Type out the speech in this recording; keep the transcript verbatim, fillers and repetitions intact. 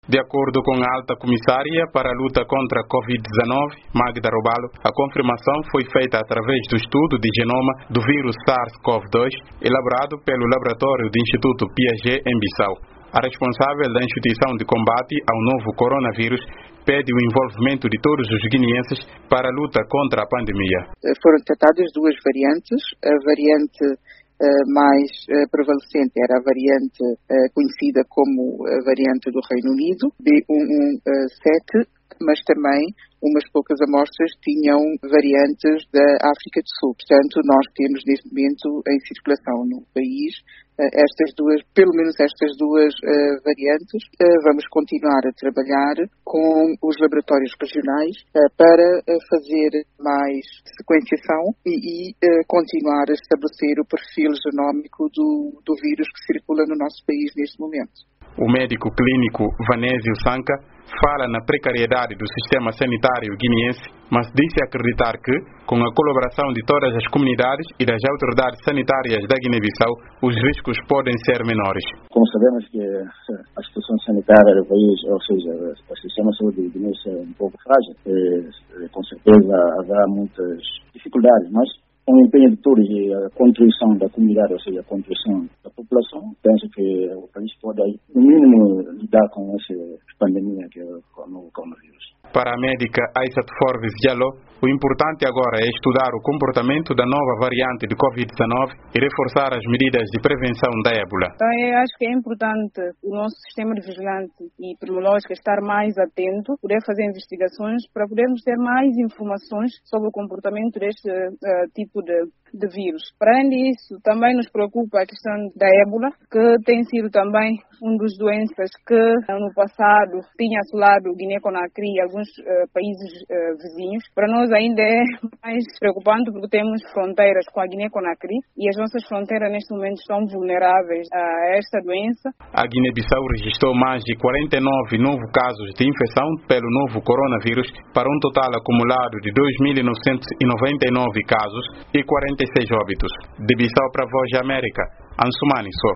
De acordo com a alta comissária para a luta contra a covid dezenove, Magda Robalo, a confirmação foi feita através do estudo de genoma do vírus SARS-CoV dois, elaborado pelo laboratório do Instituto Piaget em Bissau. A responsável da instituição de combate ao novo coronavírus pede o envolvimento de todos os guineenses para a luta contra a pandemia. Foram tratadas duas variantes. A variante uh, mais uh, prevalecente era a variante uh, conhecida como a variante do Reino Unido, B um um sete, mas também umas poucas amostras tinham variantes da África do Sul. Portanto, nós temos neste momento em circulação no país estas duas, pelo menos estas duas uh, variantes. Uh, vamos continuar a trabalhar com os laboratórios regionais uh, para uh, fazer mais sequenciação e, e uh, continuar a estabelecer o perfil genómico do, do vírus que circula no nosso país neste momento. O médico clínico Vanésio Sanca fala na precariedade do sistema sanitário guineense, mas disse acreditar que, com a colaboração de todas as comunidades e das autoridades sanitárias da Guiné-Bissau, os riscos podem ser menores. Como sabemos que a situação sanitária do país, ou seja, o sistema de saúde de Guiné é um pouco frágil, e, com certeza haverá muitas dificuldades, mas com o empenho de todos e a contribuição da comunidade, ou seja, a contribuição da população, penso que o país pode, no mínimo, lidar com essa pandemia que é o novo coronavírus. Para a médica Aissat Forbes Diallo, o importante agora é estudar o comportamento da nova variante de covid dezenove e reforçar as medidas de prevenção da ébola. Então, eu acho que é importante o nosso sistema de vigilante e epidemiológico estar mais atento, poder fazer investigações para podermos ter mais informações sobre o comportamento deste uh, tipo de, de vírus. Para além disso, também nos preocupa a questão da ébola, que tem sido também uma das doenças que no passado tinha assolado Guiné-Conakry e alguns uh, países uh, vizinhos. Para nós ainda é mais preocupante porque temos fronteiras com a Guiné-Conakry e as nossas fronteiras neste momento estão vulneráveis a esta doença. A Guiné-Bissau registrou mais de quarenta e nove novos casos de infecção pelo novo coronavírus, para um total acumulado de dois mil novecentos e noventa e nove casos e quarenta e seis óbitos. De Bissau para a Voz da América, Ansumani Só.